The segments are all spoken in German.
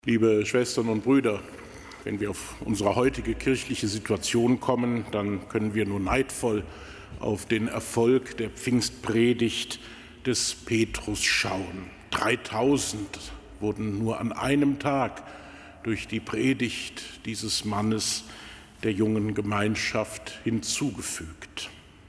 Liebe Schwestern und Brüder, wenn wir auf unsere heutige kirchliche Situation kommen, dann können wir nur neidvoll auf den Erfolg der Pfingstpredigt des Petrus schauen. 3000 wurden nur an einem Tag durch die Predigt dieses Mannes der jungen Gemeinschaft hinzugefügt.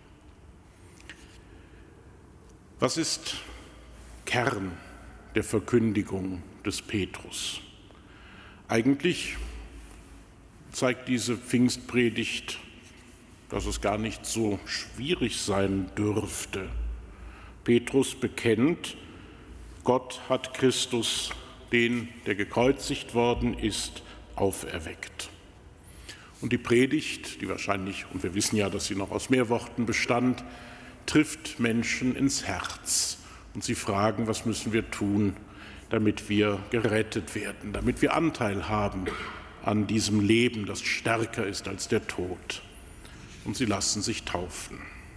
Was ist Kern der Verkündigung des Petrus? Eigentlich zeigt diese Pfingstpredigt, dass es gar nicht so schwierig sein dürfte. Petrus bekennt, Gott hat Christus, den, der gekreuzigt worden ist, auferweckt. Und die Predigt, die wahrscheinlich, und wir wissen ja, dass sie noch aus mehr Worten bestand, trifft Menschen ins Herz. Und sie fragen, was müssen wir tun, damit wir gerettet werden, damit wir Anteil haben an diesem Leben, das stärker ist als der Tod. Und sie lassen sich taufen.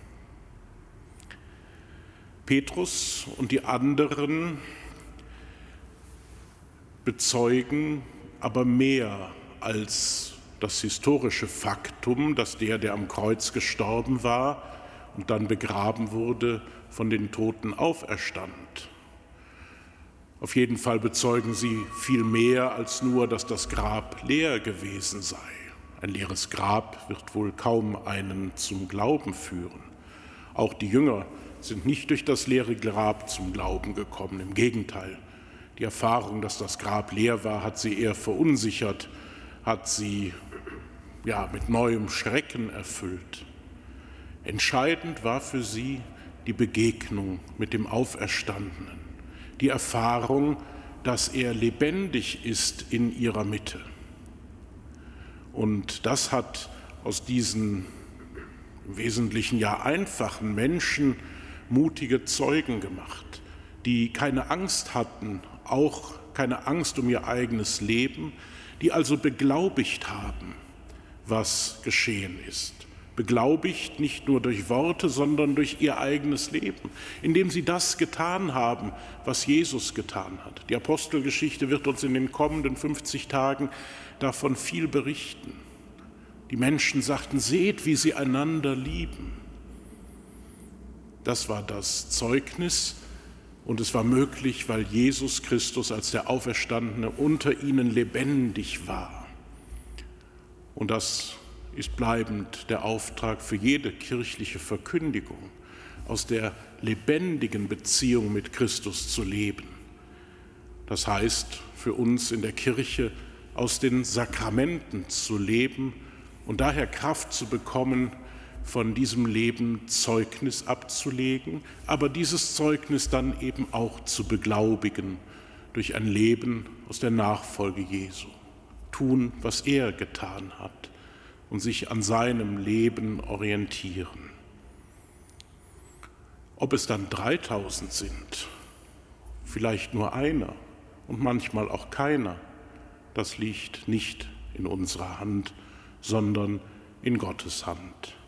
Petrus und die anderen bezeugen aber mehr als das historische Faktum, dass der am Kreuz gestorben war und dann begraben wurde, von den Toten auferstand. Auf jeden Fall bezeugen sie viel mehr als nur, dass das Grab leer gewesen sei. Ein leeres Grab wird wohl kaum einen zum Glauben führen. Auch die Jünger sind nicht durch das leere Grab zum Glauben gekommen. Im Gegenteil, die Erfahrung, dass das Grab leer war, hat sie eher verunsichert, hat sie mit neuem Schrecken erfüllt. Entscheidend war für sie die Begegnung mit dem Auferstandenen. Die Erfahrung, dass er lebendig ist in ihrer Mitte. Und das hat aus diesen im Wesentlichen einfachen Menschen mutige Zeugen gemacht, die keine Angst hatten, auch keine Angst um ihr eigenes Leben, die also beglaubigt haben, was geschehen ist. Beglaubigt nicht nur durch Worte, sondern durch ihr eigenes Leben, indem sie das getan haben, was Jesus getan hat. Die Apostelgeschichte wird uns in den kommenden 50 Tagen davon viel berichten. Die Menschen sagten, seht, wie sie einander lieben. Das war das Zeugnis und es war möglich, weil Jesus Christus als der Auferstandene unter ihnen lebendig war. Und das ist bleibend der Auftrag für jede kirchliche Verkündigung, aus der lebendigen Beziehung mit Christus zu leben. Das heißt für uns in der Kirche, aus den Sakramenten zu leben und daher Kraft zu bekommen, von diesem Leben Zeugnis abzulegen, aber dieses Zeugnis dann eben auch zu beglaubigen durch ein Leben aus der Nachfolge Jesu. Tun, was er getan hat. Und sich an seinem Leben orientieren. Ob es dann 3000 sind, vielleicht nur einer und manchmal auch keiner, das liegt nicht in unserer Hand, sondern in Gottes Hand.